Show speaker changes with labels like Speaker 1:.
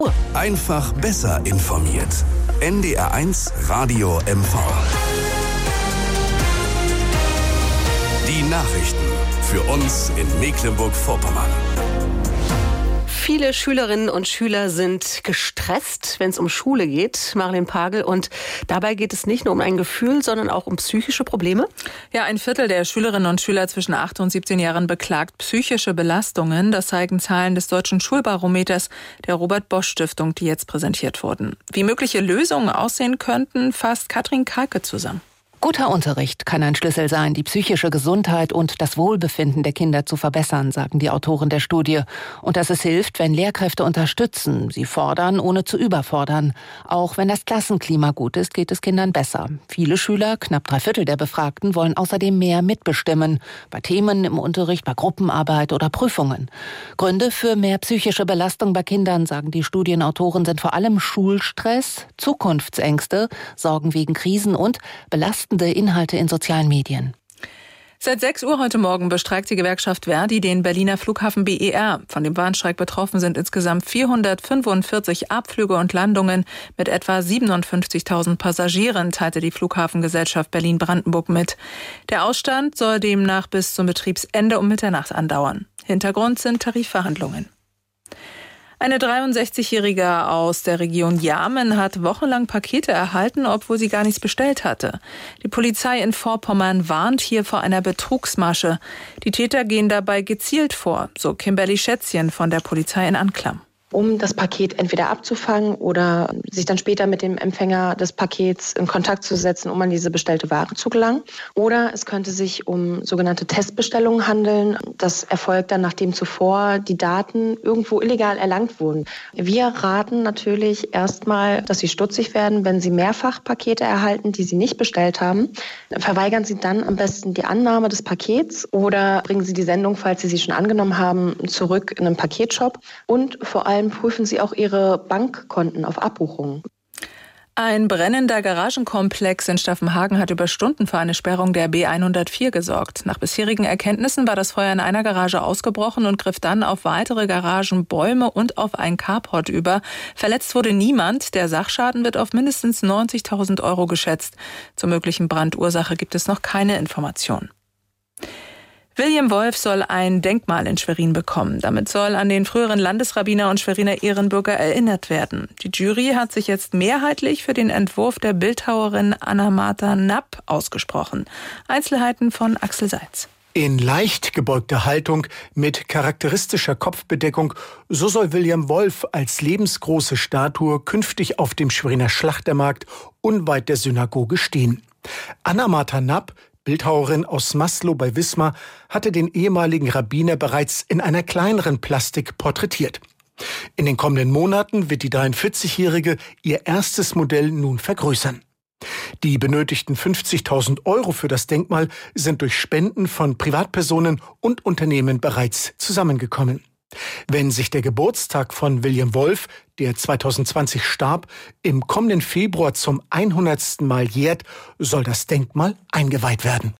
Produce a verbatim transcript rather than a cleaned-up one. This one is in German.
Speaker 1: Einfach besser informiert. N D R eins Radio M V. Die Nachrichten für uns in Mecklenburg-Vorpommern.
Speaker 2: Viele Schülerinnen und Schüler sind gestresst, wenn es um Schule geht, Marlene Pagel. Und dabei geht es nicht nur um ein Gefühl, sondern auch um psychische Probleme?
Speaker 3: Ja, ein Viertel der Schülerinnen und Schüler zwischen acht und siebzehn Jahren beklagt psychische Belastungen. Das zeigen Zahlen des Deutschen Schulbarometers der Robert-Bosch-Stiftung, die jetzt präsentiert wurden. Wie mögliche Lösungen aussehen könnten, fasst Katrin Kalke zusammen.
Speaker 4: Guter Unterricht kann ein Schlüssel sein, die psychische Gesundheit und das Wohlbefinden der Kinder zu verbessern, sagen die Autoren der Studie. Und dass es hilft, wenn Lehrkräfte unterstützen, sie fordern, ohne zu überfordern. Auch wenn das Klassenklima gut ist, geht es Kindern besser. Viele Schüler, knapp drei Viertel der Befragten, wollen außerdem mehr mitbestimmen. Bei Themen im Unterricht, bei Gruppenarbeit oder Prüfungen. Gründe für mehr psychische Belastung bei Kindern, sagen die Studienautoren, sind vor allem Schulstress, Zukunftsängste, Sorgen wegen Krisen und belastende Inhalte in sozialen Medien.
Speaker 3: Seit sechs Uhr heute Morgen bestreikt die Gewerkschaft Verdi den Berliner Flughafen B E R. Von dem Warnstreik betroffen sind insgesamt vierhundertfünfundvierzig Abflüge und Landungen mit etwa siebenundfünfzigtausend Passagieren, teilte die Flughafengesellschaft Berlin-Brandenburg mit. Der Ausstand soll demnach bis zum Betriebsende um Mitternacht andauern. Hintergrund sind Tarifverhandlungen. Eine dreiundsechzigjährige aus der Region Jarmen hat wochenlang Pakete erhalten, obwohl sie gar nichts bestellt hatte. Die Polizei in Vorpommern warnt hier vor einer Betrugsmasche. Die Täter gehen dabei gezielt vor, so Kimberly Schätzchen von der Polizei in Anklam.
Speaker 5: Um das Paket entweder abzufangen oder sich dann später mit dem Empfänger des Pakets in Kontakt zu setzen, um an diese bestellte Ware zu gelangen. Oder es könnte sich um sogenannte Testbestellungen handeln. Das erfolgt dann, nachdem zuvor die Daten irgendwo illegal erlangt wurden. Wir raten natürlich erstmal, dass Sie stutzig werden, wenn Sie mehrfach Pakete erhalten, die Sie nicht bestellt haben. Verweigern Sie dann am besten die Annahme des Pakets oder bringen Sie die Sendung, falls Sie sie schon angenommen haben, zurück in einen Paketshop. Und vor allem prüfen Sie auch Ihre Bankkonten auf Abbuchungen.
Speaker 3: Ein brennender Garagenkomplex in Staffenhagen hat über Stunden für eine Sperrung der B hundertvier gesorgt. Nach bisherigen Erkenntnissen war das Feuer in einer Garage ausgebrochen und griff dann auf weitere Garagen, Bäume und auf ein Carport über. Verletzt wurde niemand. Der Sachschaden wird auf mindestens neunzigtausend Euro geschätzt. Zur möglichen Brandursache gibt es noch keine Informationen. William Wolf soll ein Denkmal in Schwerin bekommen. Damit soll an den früheren Landesrabbiner und Schweriner Ehrenbürger erinnert werden. Die Jury hat sich jetzt mehrheitlich für den Entwurf der Bildhauerin Anna-Martha Napp ausgesprochen. Einzelheiten von Axel Seitz.
Speaker 6: In leicht gebeugter Haltung mit charakteristischer Kopfbedeckung, so soll William Wolf als lebensgroße Statue künftig auf dem Schweriner Schlachtermarkt unweit der Synagoge stehen. Anna-Martha Napp, Bildhauerin aus Maslow bei Wismar, hatte den ehemaligen Rabbiner bereits in einer kleineren Plastik porträtiert. In den kommenden Monaten wird die dreiundvierzigjährige ihr erstes Modell nun vergrößern. Die benötigten fünfzigtausend Euro für das Denkmal sind durch Spenden von Privatpersonen und Unternehmen bereits zusammengekommen. Wenn sich der Geburtstag von William Wolf, der zweitausendzwanzig starb, im kommenden Februar zum hundertsten Mal jährt, soll das Denkmal eingeweiht werden.